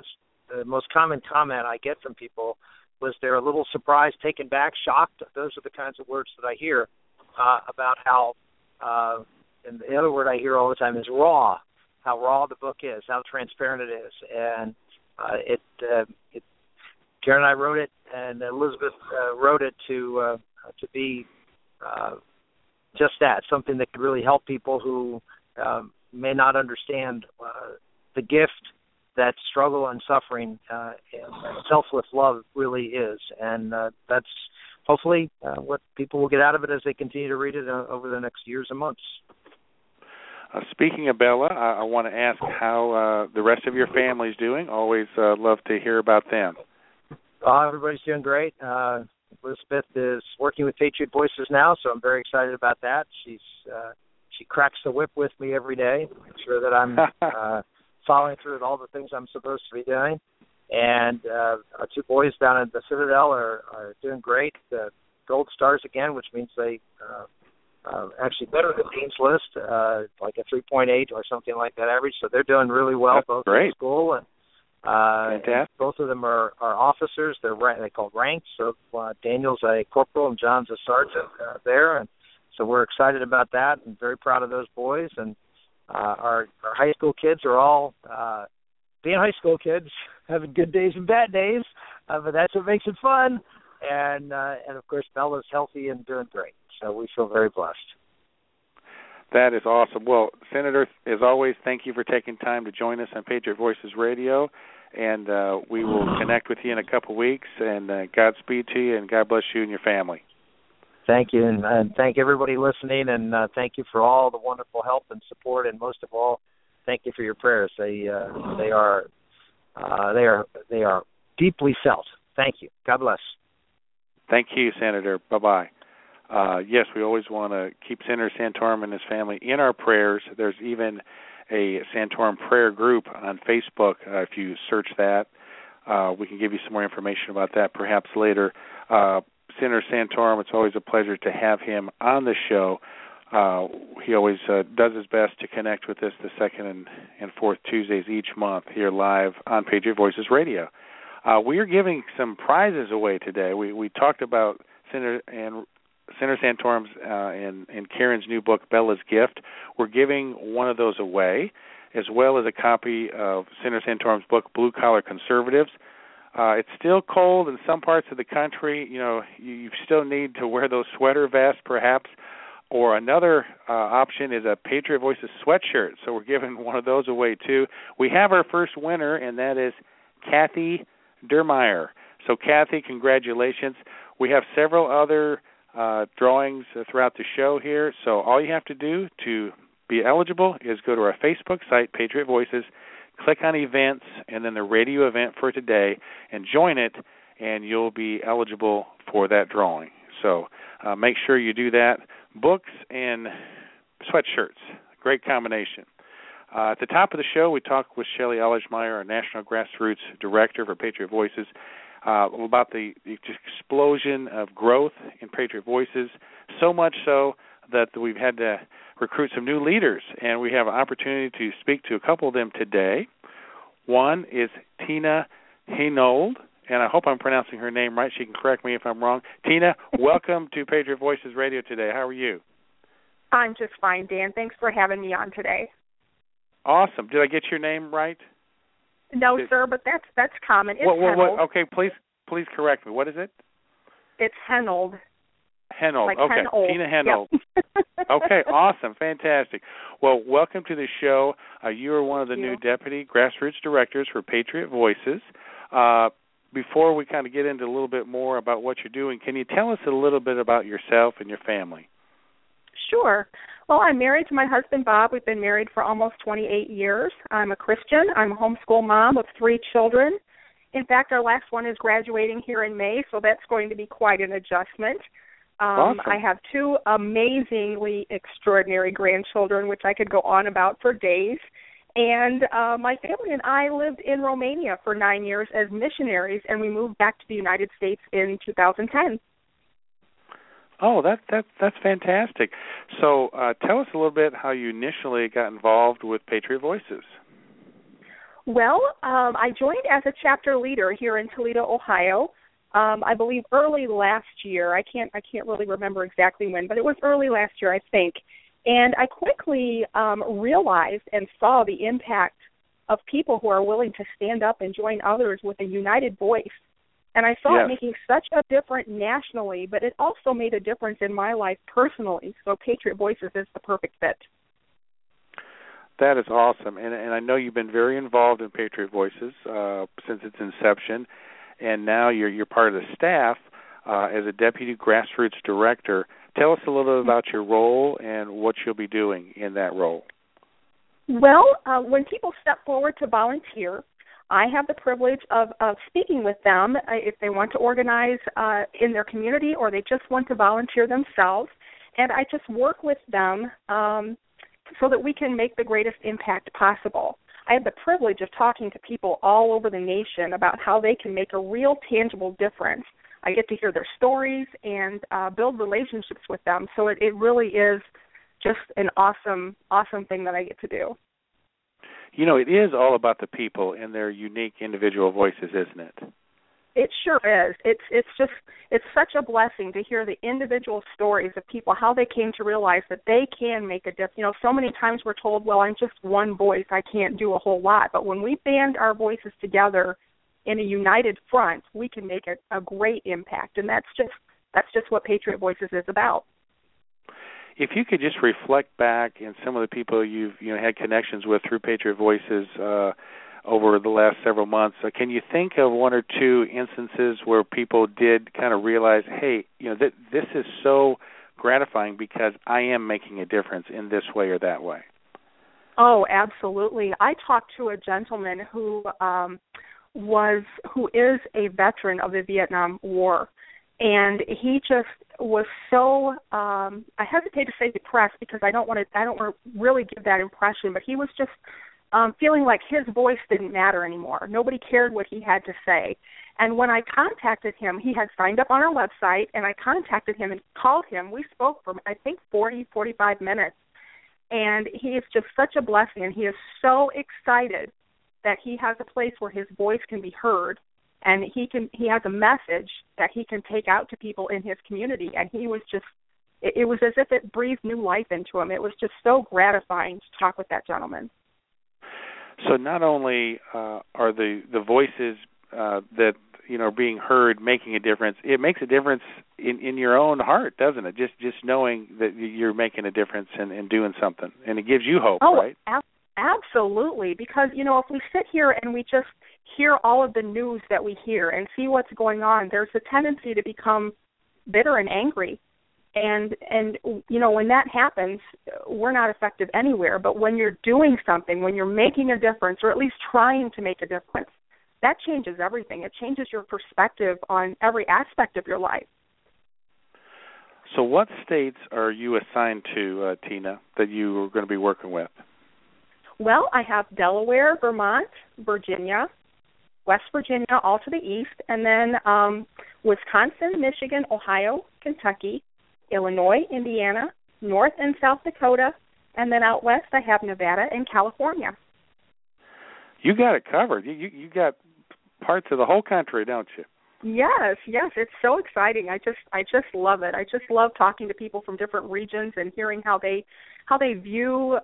the most common comment I get from people was they're a little surprised, taken back, shocked. Those are the kinds of words that I hear about how, and the other word I hear all the time is raw, how raw the book is, how transparent it is. And Karen and I wrote it, and Elizabeth wrote it to be just that, something that could really help people who may not understand the gift that struggle and suffering and selfless love really is. And that's hopefully what people will get out of it as they continue to read it over the next years and months. Speaking of Bella, I want to ask how the rest of your family's doing. Always love to hear about them. Everybody's doing great. Elizabeth is working with Patriot Voices now, so I'm very excited about that. She cracks the whip with me every day, make sure that I'm following through with all the things I'm supposed to be doing. And our two boys down at the Citadel are doing great. Gold stars again, which means they actually better than Dean's List, like a 3.8 or something like that average. So they're doing really well. That's both great. in school. And both of them are officers. They're called ranks. So Daniel's a corporal and John's a sergeant there. And so we're excited about that and very proud of those boys. And our high school kids are all being high school kids, having good days and bad days, but that's what makes it fun. And of course, Bella's healthy and doing great. So we feel very blessed. That is awesome. Well, Senator, as always, thank you for taking time to join us on Patriot Voices Radio, and we will connect with you in a couple weeks, and Godspeed to you, and God bless you and your family. Thank you, and thank everybody listening, and thank you for all the wonderful help and support, and most of all, thank you for your prayers. They are deeply felt. Thank you. God bless. Thank you, Senator. Bye-bye. Yes, we always want to keep Senator Santorum and his family in our prayers. There's even a Santorum prayer group on Facebook. If you search that, we can give you some more information about that perhaps later. Senator Santorum, it's always a pleasure to have him on the show. He always does his best to connect with us the second and fourth Tuesdays each month here live on Patriot Voices Radio. We are giving some prizes away today. We talked about Senator Santorum's and Karen's new book, Bella's Gift. We're giving one of those away, as well as a copy of Senator Santorum's book, Blue Collar Conservatives. It's still cold in some parts of the country. You know, you still need to wear those sweater vests, perhaps. Or another option is a Patriot Voices sweatshirt. So we're giving one of those away, too. We have our first winner, and that is Kathy Dermeyer. So, Kathy, congratulations. We have several other drawings throughout the show here. So all you have to do to be eligible is go to our Facebook site, Patriot Voices, click on events, and then the radio event for today, and join it, and you'll be eligible for that drawing. So make sure you do that. Books and sweatshirts, great combination. At the top of the show, we talked with Shelley Ellersmeyer, our National Grassroots Director for Patriot Voices, about the explosion of growth in Patriot Voices, so much so that we've had to recruit some new leaders, and we have an opportunity to speak to a couple of them today. One is Tina Heinold, and I hope I'm pronouncing her name right. She can correct me if I'm wrong. Tina, welcome to Patriot Voices Radio today. How are you? I'm just fine, Dan. Thanks for having me on today. Awesome. Did I get your name right? No, sir, but that's common. It's Heinold. Okay, please correct me. What is it? It's Heinold. Heinold. Like okay. Hen-old. Tina Heinold. Yep. Okay, awesome, fantastic. Well, welcome to the show. You are one of the new Deputy Grassroots Directors for Patriot Voices. Before we kind of get into a little bit more about what you're doing, can you tell us a little bit about yourself and your family? Sure. Well, I'm married to my husband, Bob. We've been married for almost 28 years. I'm a Christian. I'm a homeschool mom of 3 children. In fact, our last one is graduating here in May, so that's going to be quite an adjustment. Awesome. I have 2 amazingly extraordinary grandchildren, which I could go on about for days. And my family and I lived in Romania for 9 years as missionaries, and we moved back to the United States in 2010. Oh, that's fantastic. So tell us a little bit how you initially got involved with Patriot Voices. Well, I joined as a chapter leader here in Toledo, Ohio. I believe early last year. I can't really remember exactly when, but it was early last year, I think. And I quickly realized and saw the impact of people who are willing to stand up and join others with a united voice. And I saw it making such a difference nationally, but it also made a difference in my life personally. So Patriot Voices is the perfect fit. That is awesome. And I know you've been very involved in Patriot Voices since its inception, and now you're part of the staff as a Deputy Grassroots Director. Tell us a little bit about your role and what you'll be doing in that role. Well, when people step forward to volunteer, I have the privilege of speaking with them if they want to organize in their community or they just want to volunteer themselves. And I just work with them so that we can make the greatest impact possible. I have the privilege of talking to people all over the nation about how they can make a real tangible difference. I get to hear their stories and build relationships with them. So it really is just an awesome thing that I get to do. You know, it is all about the people and their unique individual voices, isn't it? It sure is. It's such a blessing to hear the individual stories of people, how they came to realize that they can make a difference. You know, so many times we're told, well, I'm just one voice, I can't do a whole lot. But when we band our voices together in a united front, we can make a great impact. And that's just what Patriot Voices is about. If you could just reflect back in some of the people you've had connections with through Patriot Voices over the last several months, can you think of one or two instances where people did kind of realize, hey, this is so gratifying because I am making a difference in this way or that way? Oh, absolutely. I talked to a gentleman who is a veteran of the Vietnam War. And he just was so, I hesitate to say depressed because I don't want to really give that impression, but he was just feeling like his voice didn't matter anymore. Nobody cared what he had to say. And when I contacted him, he had signed up on our website, and I contacted him and called him. We spoke for, I think, 45 minutes. And he is just such a blessing, and he is so excited that he has a place where his voice can be heard. And he has a message that he can take out to people in his community. And he was just, it was as if it breathed new life into him. It was just so gratifying to talk with that gentleman. So not only are the voices that are being heard making a difference, it makes a difference in your own heart, doesn't it? Just knowing that you're making a difference and doing something, and it gives you hope, right? Absolutely, because if we sit here and we just hear all of the news that we hear and see what's going on, there's a tendency to become bitter and angry. And when that happens, we're not effective anywhere. But when you're doing something, when you're making a difference, or at least trying to make a difference, that changes everything. It changes your perspective on every aspect of your life. So what states are you assigned to, Tina, that you are going to be working with? Well, I have Delaware, Vermont, Virginia, West Virginia, all to the east, and then Wisconsin, Michigan, Ohio, Kentucky, Illinois, Indiana, North and South Dakota, and then out west I have Nevada and California. You got it covered. You got parts of the whole country, don't you? Yes, it's so exciting. I just love it. I just love talking to people from different regions and hearing how they view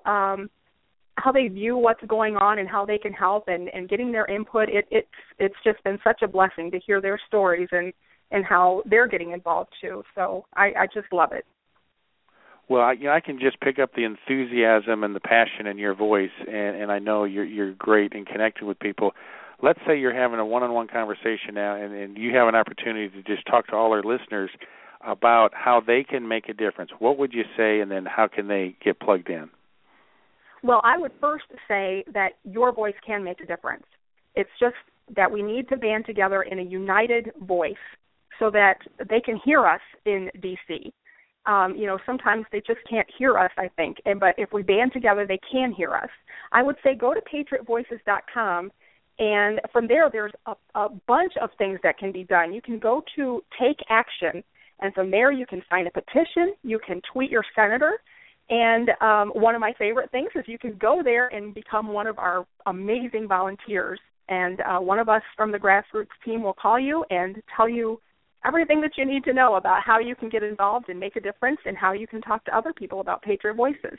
what's going on and how they can help and getting their input. It's just been such a blessing to hear their stories and how they're getting involved too. So I just love it. Well, I can just pick up the enthusiasm and the passion in your voice, and I know you're great in connecting with people. Let's say you're having a one-on-one conversation now, and you have an opportunity to just talk to all our listeners about how they can make a difference. What would you say, and then how can they get plugged in? Well, I would first say that your voice can make a difference. It's just that we need to band together in a united voice so that they can hear us in D.C. Sometimes they just can't hear us, I think. But if we band together, they can hear us. I would say go to patriotvoices.com, and from there, there's a bunch of things that can be done. You can go to Take Action, and from there you can sign a petition. You can tweet your senator. And one of my favorite things is you can go there and become one of our amazing volunteers. And one of us from the grassroots team will call you and tell you everything that you need to know about how you can get involved and make a difference and how you can talk to other people about Patriot Voices.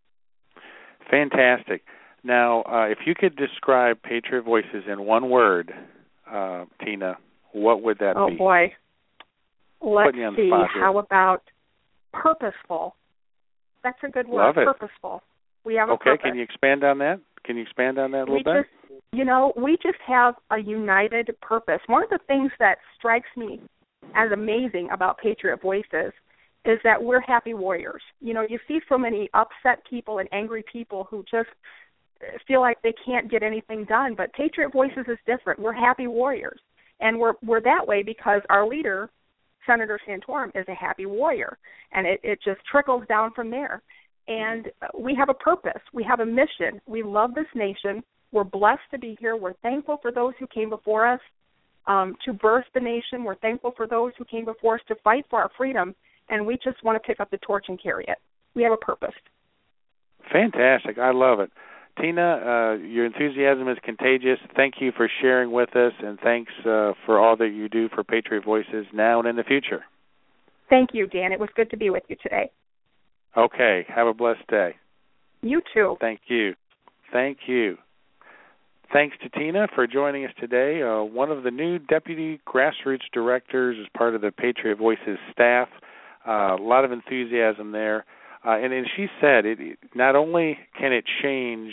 Fantastic. Now, if you could describe Patriot Voices in one word, Tina, what would that be? Oh, boy. Let's see. How about purposeful? That's a good word. Love it. Purposeful. We have a purpose. Okay, can you expand on that? Can you expand on that a little bit? We just have a united purpose. One of the things that strikes me as amazing about Patriot Voices is that we're happy warriors. You see so many upset people and angry people who just feel like they can't get anything done, but Patriot Voices is different. We're happy warriors, and we're that way because our leader, Senator Santorum, is a happy warrior, and it just trickles down from there. And we have a purpose. We have a mission. We love this nation. We're blessed to be here. We're thankful for those who came before us to birth the nation. We're thankful for those who came before us to fight for our freedom, and we just want to pick up the torch and carry it. We have a purpose. Fantastic. I love it. Tina, your enthusiasm is contagious. Thank you for sharing with us, and thanks for all that you do for Patriot Voices now and in the future. Thank you, Dan. It was good to be with you today. Okay. Have a blessed day. You too. Thank you. Thank you. Thanks to Tina for joining us today. One of the new Deputy Grassroots Directors as part of the Patriot Voices staff. A lot of enthusiasm there. And she said, not only can it change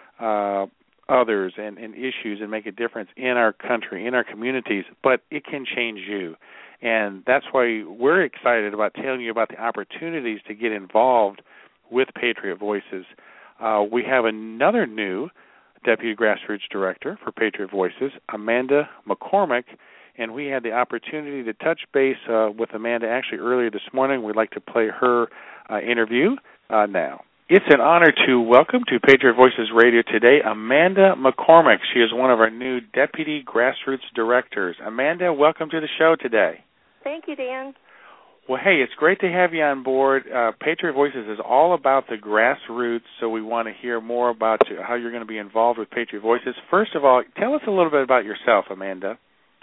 others and issues and make a difference in our country, in our communities, but it can change you. And that's why we're excited about telling you about the opportunities to get involved with Patriot Voices. We have another new Deputy Grassroots Director for Patriot Voices, Amanda McCormick, and we had the opportunity to touch base with Amanda actually earlier this morning. We'd like to play her interview now. It's an honor to welcome to Patriot Voices Radio today Amanda McCormick. She is one of our new Deputy Grassroots Directors. Amanda, welcome to the show today. Thank you, Dan. Well, hey, it's great to have you on board. Patriot Voices is all about the grassroots, so we want to hear more about how you're going to be involved with Patriot Voices. First of all, tell us a little bit about yourself, Amanda.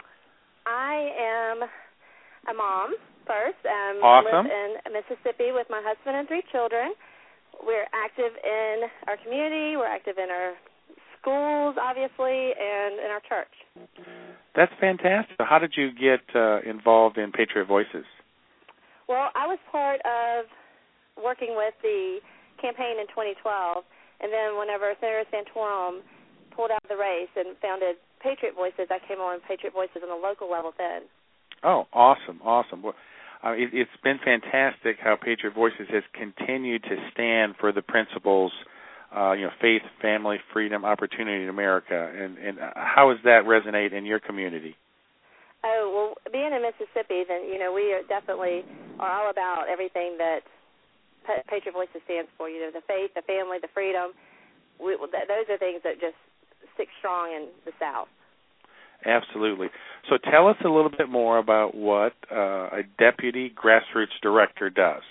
I am a mom first. Awesome. I live in Mississippi with my husband and 3 children. We're active in our community. We're active in our schools, obviously, and in our church. That's fantastic. So how did you get involved in Patriot Voices? Well, I was part of working with the campaign in 2012, and then whenever Senator Santorum pulled out of the race and founded Patriot Voices, I came on Patriot Voices on the local level then. Oh, awesome. Well, it's been fantastic how Patriot Voices has continued to stand for the principles, faith, family, freedom, opportunity in America. And how does that resonate in your community? Oh, well, being in Mississippi, then, we definitely are all about everything that Patriot Voices stands for, the faith, the family, the freedom. Those are things that just stick strong in the South. Absolutely. So tell us a little bit more about what a Deputy Grassroots Director does.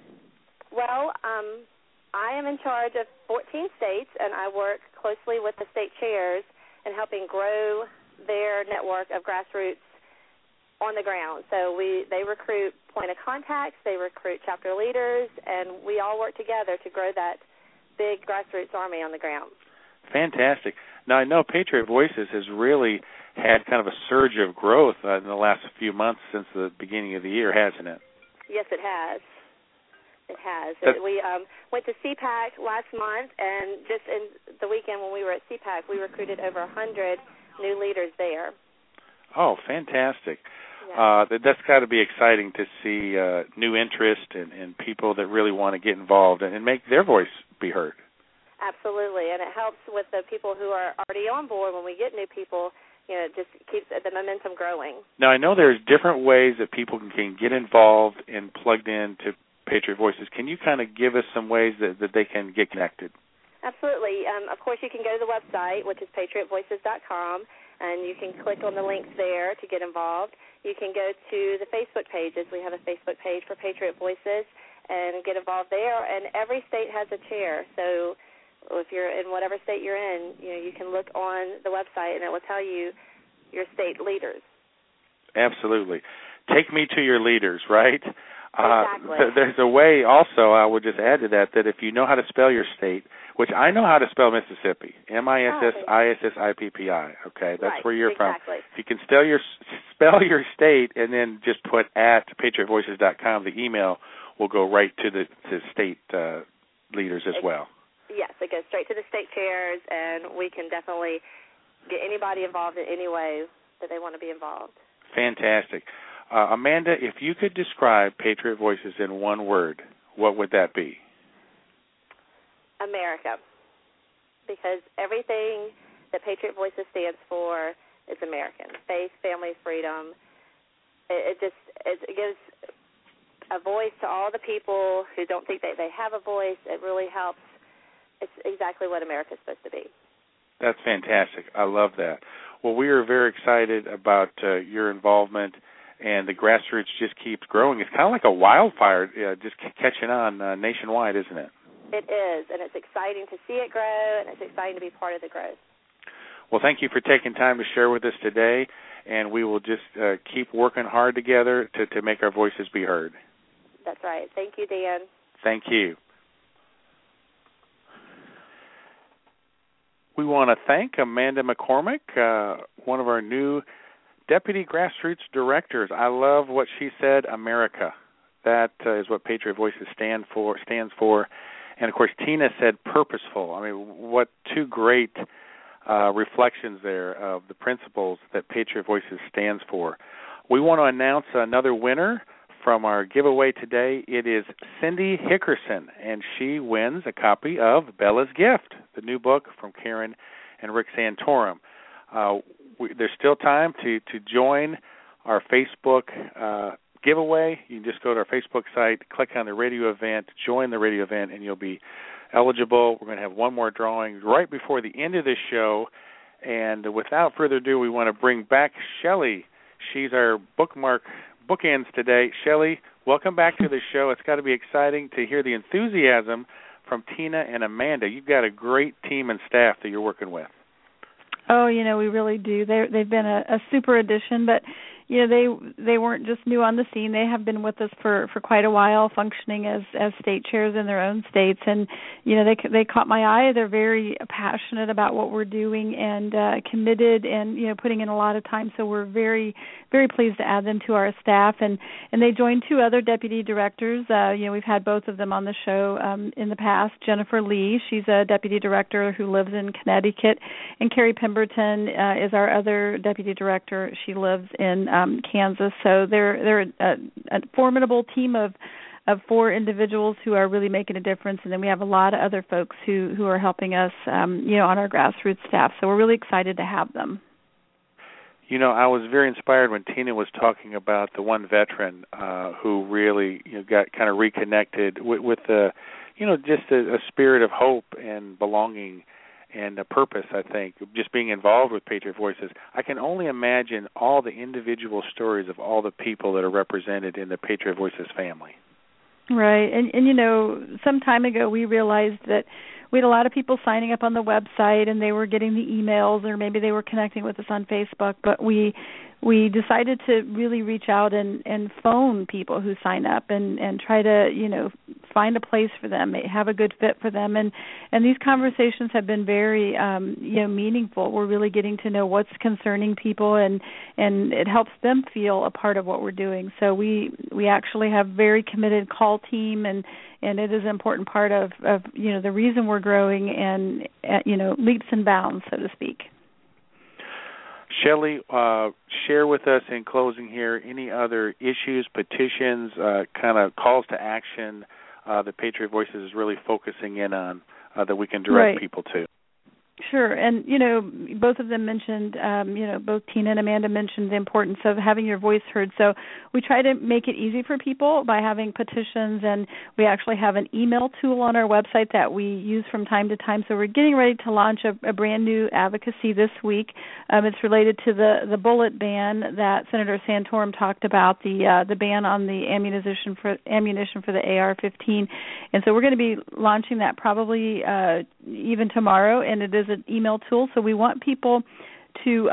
Well, I am in charge of 14 states, and I work closely with the state chairs in helping grow their network of grassroots on the ground. So they recruit point of contacts, they recruit chapter leaders, and we all work together to grow that big grassroots army on the ground. Fantastic. Now, I know Patriot Voices has really had kind of a surge of growth in the last few months since the beginning of the year, hasn't it? Yes, it has. It has. We went to CPAC last month, and just in the weekend when we were at CPAC, we recruited over 100 new leaders there. Oh, fantastic. Yeah. That's got to be exciting to see new interest and people that really want to get involved and make their voice be heard. Absolutely, and it helps with the people who are already on board. When we get new people, it just keeps the momentum growing. Now, I know there's different ways that people can get involved and plugged into Patriot Voices. Can you kind of give us some ways that they can get connected? Absolutely. Of course, you can go to the website, which is patriotvoices.com, and you can click on the links there to get involved. You can go to the Facebook pages. We have a Facebook page for Patriot Voices, and get involved there. And every state has a chair. So if you're in whatever state you're in, you can look on the website, and it will tell you your state leaders. Absolutely. Take me to your leaders, right? Exactly. There's a way also, I would just add to that if you know how to spell your state, which I know how to spell Mississippi, Mississippi, okay? That's right, where you're exactly. from. If you can spell your state and then just put @patriotvoices.com, the email will go right to the state leaders as well. Yes, it goes straight to the state chairs, and we can definitely get anybody involved in any way that they want to be involved. Fantastic. Amanda, if you could describe Patriot Voices in one word, what would that be? America. Because everything that Patriot Voices stands for is American. Faith, family, freedom. It gives a voice to all the people who don't think that they have a voice. It really helps. It's exactly what America's supposed to be. That's fantastic. I love that. Well, we are very excited about your involvement, and the grassroots just keeps growing. It's kind of like a wildfire just catching on nationwide, isn't it? It is, and it's exciting to see it grow, and it's exciting to be part of the growth. Well, thank you for taking time to share with us today, and we will just keep working hard together to make our voices be heard. That's right. Thank you, Dan. Thank you. We want to thank Amanda McCormick, one of our new Deputy Grassroots Directors. I love what she said, America. That is what Patriot Voices stands for. And, of course, Tina said purposeful. I mean, what two great reflections there of the principles that Patriot Voices stands for. We want to announce another winner from our giveaway today. It is Cindy Hickerson, and she wins a copy of Bella's Gift, the new book from Karen and Rick Santorum. There's still time to join our Facebook giveaway. You can just go to our Facebook site, click on the radio event, join the radio event, and you'll be eligible. We're going to have one more drawing right before the end of this show. And without further ado, we want to bring back Shelley. She's our bookends today. Shelley, welcome back to the show. It's got to be exciting to hear the enthusiasm from Tina and Amanda. You've got a great team and staff that you're working with. Oh, we really do. They've been a super addition, but they weren't just new on the scene. They have been with us for quite a while, functioning as state chairs in their own states, and they caught my eye. They're very passionate about what we're doing and committed, and putting in a lot of time. So we're very, very pleased to add them to our staff, and they joined two other deputy directors. We've had both of them on the show in the past. Jennifer Lee, she's a deputy director who lives in Connecticut, and Carrie Pemberton is our other deputy director. She lives in Kansas. So they're a formidable team of four individuals who are really making a difference, and then we have a lot of other folks who are helping us, on our grassroots staff. So we're really excited to have them. I was very inspired when Tina was talking about the one veteran who really got kind of reconnected with just a spirit of hope and belonging and a purpose, I think, just being involved with Patriot Voices. I can only imagine all the individual stories of all the people that are represented in the Patriot Voices family. Right. And some time ago we realized that we had a lot of people signing up on the website, and they were getting the emails, or maybe they were connecting with us on Facebook, but we decided to really reach out and phone people who sign up and try to, find a place for them, have a good fit for them. And these conversations have been very, meaningful. We're really getting to know what's concerning people, and it helps them feel a part of what we're doing. So we actually have very committed call team, and it is an important part of the reason we're growing, and, leaps and bounds, so to speak. Shelley, share with us in closing here any other issues, petitions, kind of calls to action that Patriot Voices is really focusing in on that we can direct people to. Sure. And, both of them mentioned, both Tina and Amanda mentioned the importance of having your voice heard. So we try to make it easy for people by having petitions, and we actually have an email tool on our website that we use from time to time. So we're getting ready to launch a brand new advocacy this week. It's related to the bullet ban that Senator Santorum talked about, the ban on the ammunition for the AR-15. And so we're going to be launching that probably even tomorrow, and it is an email tool. So we want people to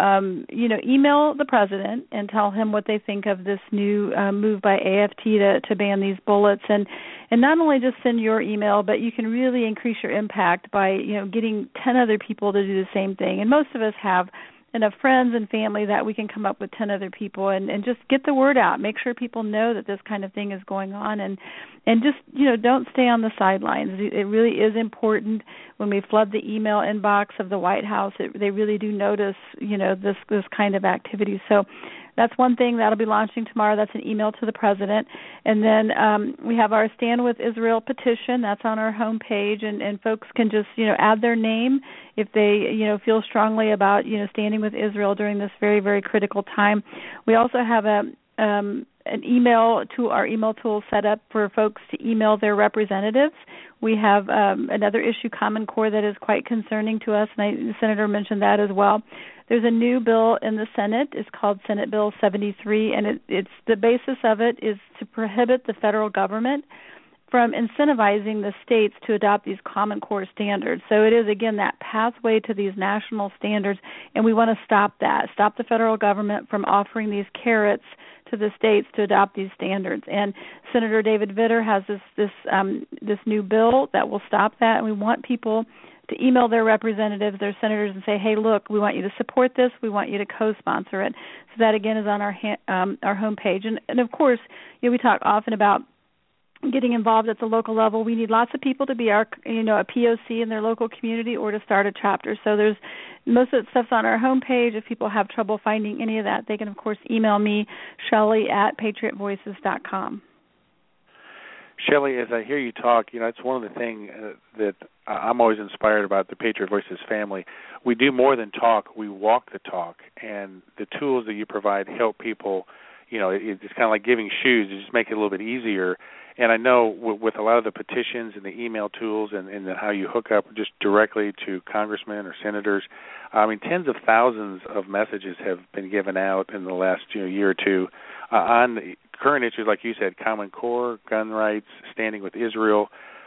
email the president and tell him what they think of this new move by AFT to ban these bullets, and not only just send your email, but you can really increase your impact by getting 10 other people to do the same thing. And most of us have enough friends and family that we can come up with 10 other people and just get the word out. Make sure people know that this kind of thing is going on, and just don't stay on the sidelines. It really is important when we flood the email inbox of the White House. They really do notice this kind of activity. So that's one thing that'll be launching tomorrow. That's an email to the president. And then we have our Stand With Israel petition. That's on our homepage, and folks can just add their name if they feel strongly about standing with Israel during this very, very critical time. We also have an email to our email tool set up for folks to email their representatives. We have another issue, Common Core, that is quite concerning to us, and the Senator mentioned that as well. There's a new bill in the Senate. It's called Senate Bill 73, and it's the basis of it is to prohibit the federal government from incentivizing the states to adopt these Common Core standards. So it is, again, that pathway to these national standards, and we want to stop that, stop the federal government from offering these carrots to the states to adopt these standards. And Senator David Vitter has this new bill that will stop that, and we want people to email their representatives, their senators, and say, hey, look, we want you to support this. We want you to co-sponsor it. So that, again, is on our homepage. And of course, we talk often about getting involved at the local level. We need lots of people to be a POC in their local community or to start a chapter. So there's most of the stuff's on our homepage. If people have trouble finding any of that, they can, of course, email me, Shelley@patriotvoices.com. Shelley, as I hear you talk, it's one of the things that I'm always inspired about the Patriot Voices family. We do more than talk. We walk the talk, and the tools that you provide help people. It's kind of like giving shoes. You just make it a little bit easier. And I know with a lot of the petitions and the email tools and how you hook up just directly to congressmen or senators, tens of thousands of messages have been given out in the last year or two on the current issues, like you said, Common Core, gun rights, standing with Israel.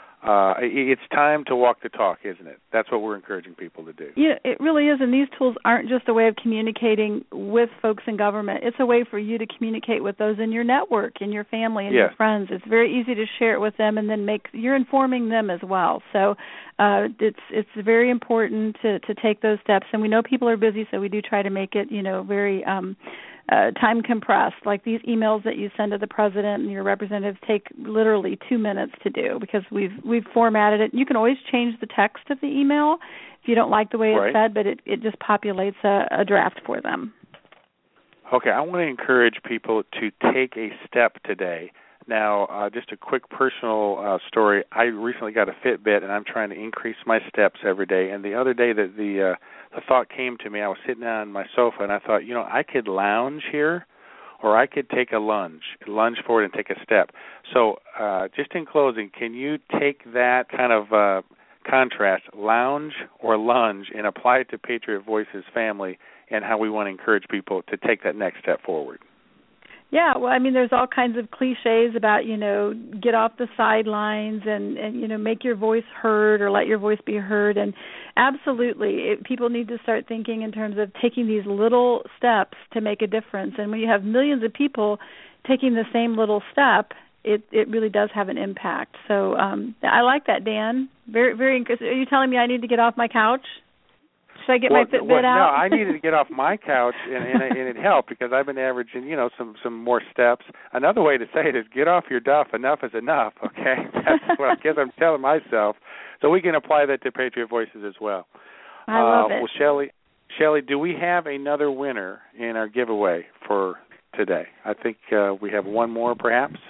It's time to walk the talk, isn't it? That's what we're encouraging people to do. Yeah, it really is, and these tools aren't just a way of communicating with folks in government. It's a way for you to communicate with those in your network, in your family, and your friends. It's very easy to share it with them, and then you're informing them as well. So it's very important to take those steps, and we know people are busy, so we do try to make it very time compressed. Like these emails that you send to the president and your representatives take literally 2 minutes to do because we've formatted it. You can always change the text of the email if you don't like the way it's said, but it just populates a draft for them. Okay, I want to encourage people to take a step today. Now, just a quick personal story. I recently got a Fitbit, and I'm trying to increase my steps every day. And the other day that the thought came to me, I was sitting on my sofa, and I thought, I could lounge here, or I could take a lunge forward and take a step. So just in closing, can you take that kind of contrast, lounge or lunge, and apply it to Patriot Voices family and how we want to encourage people to take that next step forward? Yeah, well, there's all kinds of cliches about, get off the sidelines and make your voice heard or let your voice be heard. And absolutely, people need to start thinking in terms of taking these little steps to make a difference. And when you have millions of people taking the same little step, it really does have an impact. So I like that, Dan. Very, very interesting. Are you telling me I need to get off my couch? Should I get my Fitbit out? No, I needed to get off my couch, and it helped because I've been averaging, some more steps. Another way to say it is get off your duff. Enough is enough, okay? That's what I guess I'm telling myself. So we can apply that to Patriot Voices as well. I love it. Well, Shelley, do we have another winner in our giveaway for today? I think we have one more, perhaps.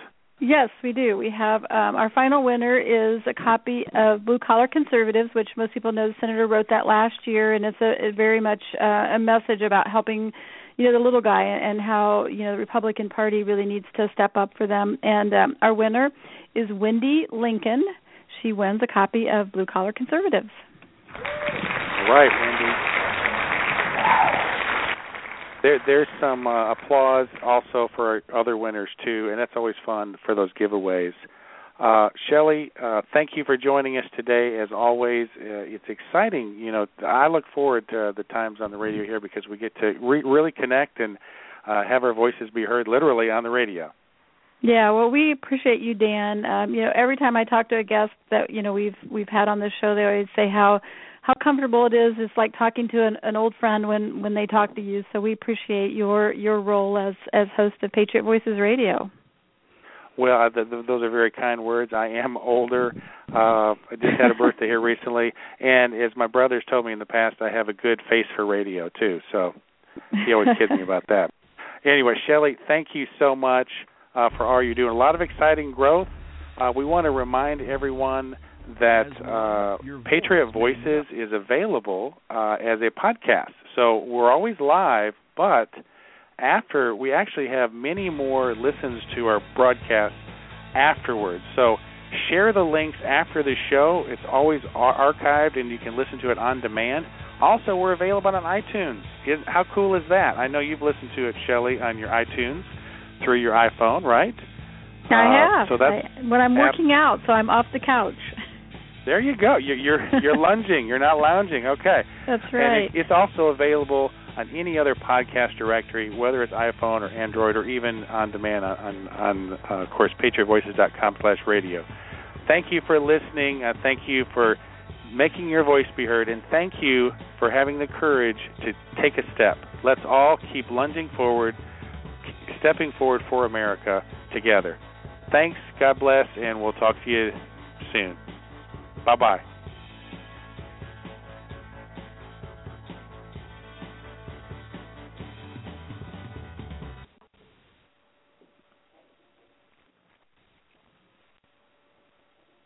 Yes, we do. We have our final winner is a copy of Blue Collar Conservatives, which most people know the senator wrote that last year, and it's a very much a message about helping, the little guy and how, the Republican Party really needs to step up for them. And our winner is Wendy Lincoln. She wins a copy of Blue Collar Conservatives. All right, Wendy. There's some applause also for our other winners, too, and that's always fun for those giveaways. Shelley, thank you for joining us today. As always, it's exciting. I look forward to the times on the radio here because we get to really connect and have our voices be heard literally on the radio. Yeah, well, we appreciate you, Dan. Every time I talk to a guest that we've had on this show, they always say how comfortable it is. It's like talking to an old friend when they talk to you. So we appreciate your role as host of Patriot Voices Radio. Well, those are very kind words. I am older. I just had a birthday here recently, and as my brother's told me in the past, I have a good face for radio too. So he always kids me about that. Anyway, Shelley, thank you so much for all you're doing. A lot of exciting growth. We want to remind everyone that Patriot Voices is available as a podcast. So we're always live, but after, we actually have many more listens to our broadcast afterwards. So share the links after the show. It's always archived, and you can listen to it on demand. Also, we're available on iTunes. How cool is that? I know you've listened to it, Shelley, on your iTunes through your iPhone, right? I have. So that's when I'm working out, so I'm off the couch. There you go. You're lunging. You're not lounging. Okay. That's right. And it's also available on any other podcast directory, whether it's iPhone or Android or even on demand on of course, patriotvoices.com/radio. Thank you for listening. Thank you for making your voice be heard, and thank you for having the courage to take a step. Let's all keep lunging forward, stepping forward for America together. Thanks. God bless, and we'll talk to you soon. Bye-bye.